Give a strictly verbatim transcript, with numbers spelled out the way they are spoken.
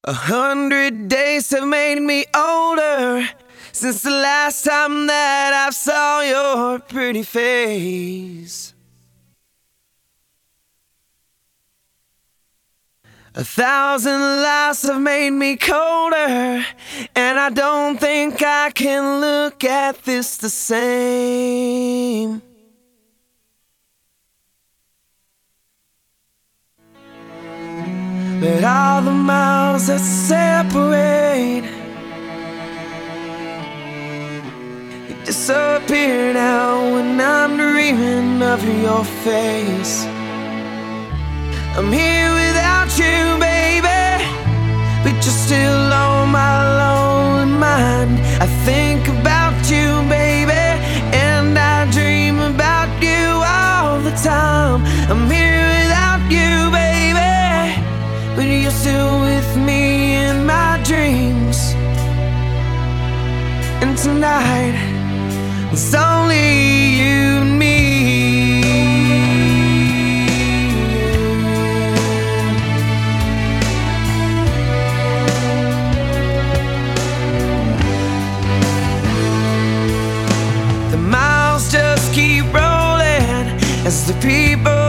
A hundred days have made me older since the last time that I saw your pretty face. A thousand lives have made me colder, and I don't think I can look at this the same. But all the miles that separate, you disappear now when I'm dreaming of your face. I'm here without you, baby, but you're still on my lonely mind. I think about you, baby, and I dream about you all the time. I'm here without you, baby, but you're still with me in my dreams. And tonight, it's only you and me. The miles just keep rolling as the people